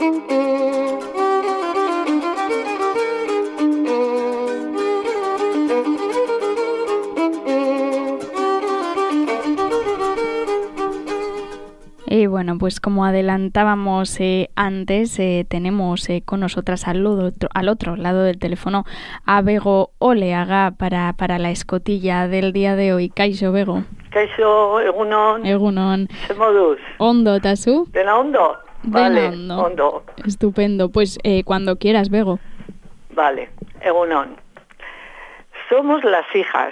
Y bueno, pues como adelantábamos antes, tenemos con nosotras al otro lado del teléfono a Bego Oleaga para la escotilla del día de hoy. Kaixo, Bego. Kaixo, egunon. Egunon. Zer moduz? Ondo, tazu? ¿Dena ondo? Vale, ondo. Estupendo. Pues cuando quieras, Bego. Vale, egunon. Somos las hijas.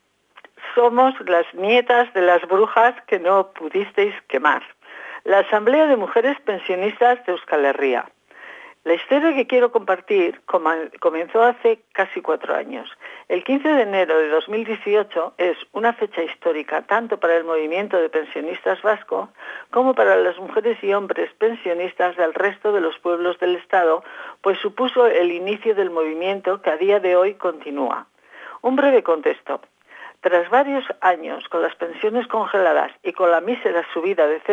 Somos las nietas de las brujas que no pudisteis quemar. La Asamblea de Mujeres Pensionistas de Euskal Herria. La historia que quiero compartir comenzó hace casi 4 años. El 15 de enero de 2018 es una fecha histórica tanto para el movimiento de pensionistas vasco como para las mujeres y hombres pensionistas del resto de los pueblos del Estado, pues supuso el inicio del movimiento que a día de hoy continúa. Un breve contexto. Tras varios años con las pensiones congeladas y con la mísera subida de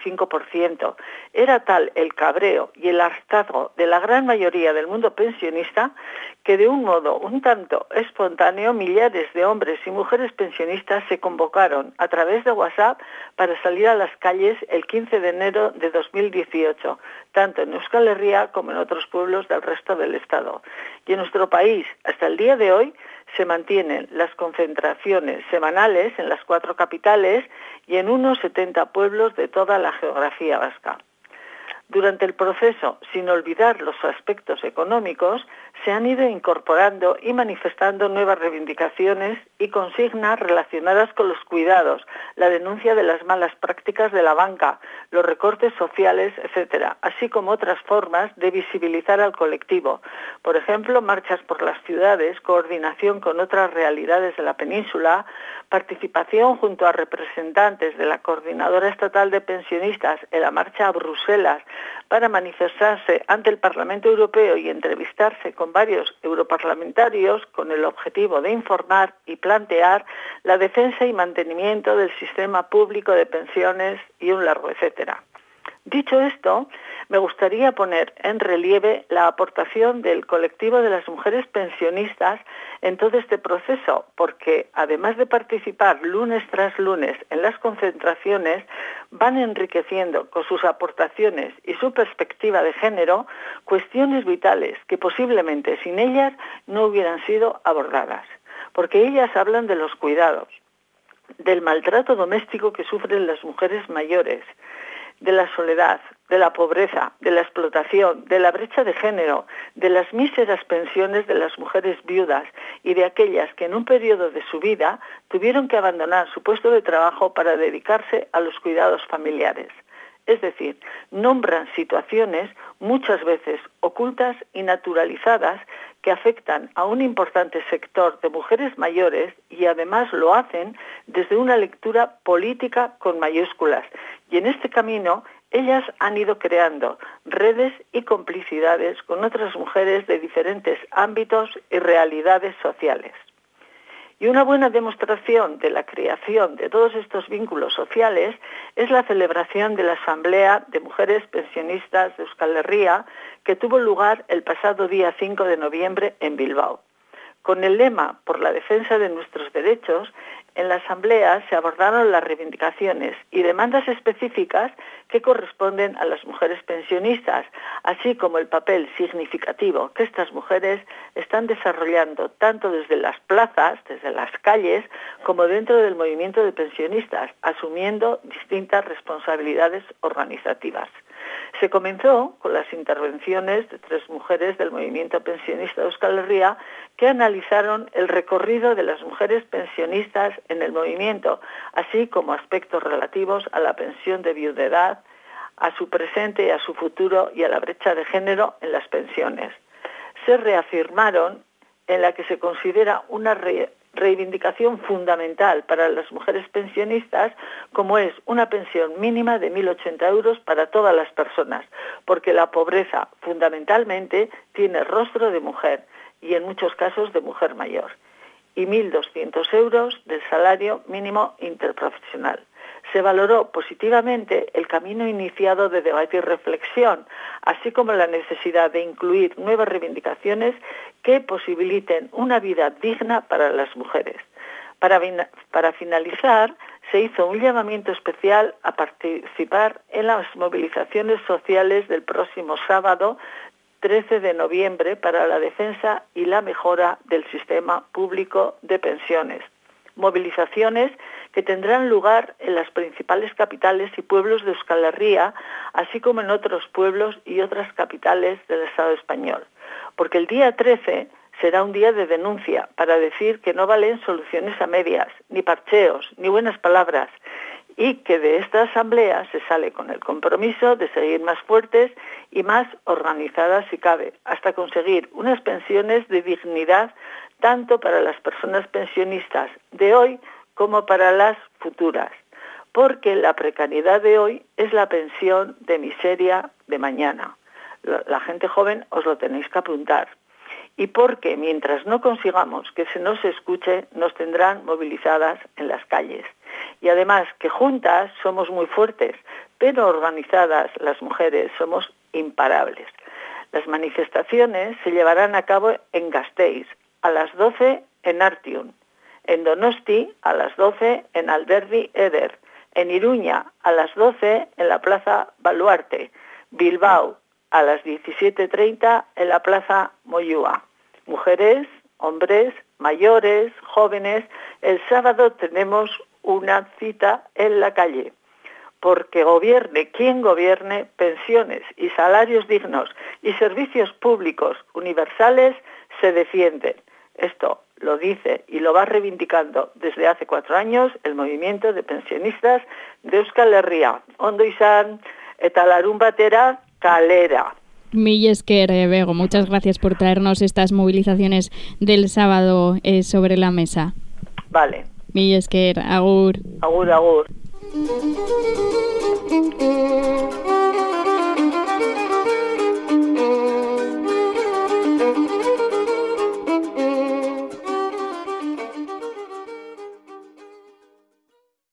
0,25%, era tal el cabreo y el hartazgo de la gran mayoría del mundo pensionista que de un modo un tanto espontáneo millares de hombres y mujeres pensionistas se convocaron a través de WhatsApp para salir a las calles el 15 de enero de 2018, tanto en Euskal Herria como en otros pueblos del resto del Estado. Y en nuestro país, hasta el día de hoy, se mantienen las concentraciones semanales en las 4 capitales y en unos 70 pueblos de toda la geografía vasca. Durante el proceso, sin olvidar los aspectos económicos, se han ido incorporando y manifestando nuevas reivindicaciones y consignas relacionadas con los cuidados, la denuncia de las malas prácticas de la banca, los recortes sociales, etc., así como otras formas de visibilizar al colectivo. Por ejemplo, marchas por las ciudades, coordinación con otras realidades de la península, participación junto a representantes de la Coordinadora Estatal de Pensionistas en la marcha a Bruselas para manifestarse ante el Parlamento Europeo y entrevistarse con varios europarlamentarios con el objetivo de informar y plantear la defensa y mantenimiento del sistema público de pensiones y un largo etcétera. Dicho esto, me gustaría poner en relieve la aportación del colectivo de las mujeres pensionistas en todo este proceso, porque además de participar lunes tras lunes en las concentraciones, van enriqueciendo con sus aportaciones y su perspectiva de género cuestiones vitales que posiblemente sin ellas no hubieran sido abordadas, porque ellas hablan de los cuidados, del maltrato doméstico que sufren las mujeres mayores, de la soledad, de la pobreza, de la explotación, de la brecha de género, de las míseras pensiones de las mujeres viudas y de aquellas que en un periodo de su vida tuvieron que abandonar su puesto de trabajo para dedicarse a los cuidados familiares. Es decir, nombran situaciones muchas veces ocultas y naturalizadas que afectan a un importante sector de mujeres mayores y además lo hacen desde una lectura política con mayúsculas. Y en este camino ellas han ido creando redes y complicidades con otras mujeres de diferentes ámbitos y realidades sociales. Y una buena demostración de la creación de todos estos vínculos sociales es la celebración de la Asamblea de Mujeres Pensionistas de Euskal Herria, que tuvo lugar el pasado día 5 de noviembre en Bilbao. Con el lema "Por la defensa de nuestros derechos", en la Asamblea se abordaron las reivindicaciones y demandas específicas que corresponden a las mujeres pensionistas, así como el papel significativo que estas mujeres están desarrollando tanto desde las plazas, desde las calles, como dentro del movimiento de pensionistas, asumiendo distintas responsabilidades organizativas. Se comenzó con las intervenciones de 3 mujeres del movimiento pensionista de Euskal Herria que analizaron el recorrido de las mujeres pensionistas en el movimiento, así como aspectos relativos a la pensión de viudedad, a su presente y a su futuro y a la brecha de género en las pensiones. Se reafirmaron en la que se considera una reivindicación fundamental para las mujeres pensionistas, como es una pensión mínima de 1.080 euros para todas las personas, porque la pobreza fundamentalmente tiene rostro de mujer y en muchos casos de mujer mayor, y 1.200 euros del salario mínimo interprofesional. se valoró positivamente el camino iniciado de debate y reflexión, así como la necesidad de incluir nuevas reivindicaciones que posibiliten una vida digna para las mujeres. Para finalizar, se hizo un llamamiento especial a participar en las movilizaciones sociales del próximo sábado 13 de noviembre para la defensa y la mejora del sistema público de pensiones. Movilizaciones que tendrán lugar en las principales capitales y pueblos de Euskal Herria, así como en otros pueblos y otras capitales del Estado español. Porque el día 13 será un día de denuncia para decir que no valen soluciones a medias, ni parcheos, ni buenas palabras, y que de esta asamblea se sale con el compromiso de seguir más fuertes y más organizadas si cabe, hasta conseguir unas pensiones de dignidad tanto para las personas pensionistas de hoy como para las futuras, porque la precariedad de hoy es la pensión de miseria de mañana. La gente joven os lo tenéis que apuntar. Y porque mientras no consigamos que se nos escuche, nos tendrán movilizadas en las calles. Y además que juntas somos muy fuertes, pero organizadas las mujeres somos imparables. Las manifestaciones se llevarán a cabo en Gasteiz, a las 12 en Artium, en Donosti a las 12 en Alderdi Eder, en Iruña a las 12 en la Plaza Baluarte, Bilbao a las 17:30 en la Plaza Moyúa. Mujeres, hombres, mayores, jóvenes, el sábado tenemos una cita en la calle, porque gobierne quien gobierne, pensiones y salarios dignos y servicios públicos universales se defienden. Esto lo dice y lo va reivindicando desde hace 4 años el movimiento de pensionistas de Euskal Herria. Ondo izan eta larun batera kalera. Mil esker, Bego. Muchas gracias por traernos estas movilizaciones del sábado sobre la mesa. Vale. Mil esker, agur. Agur, agur.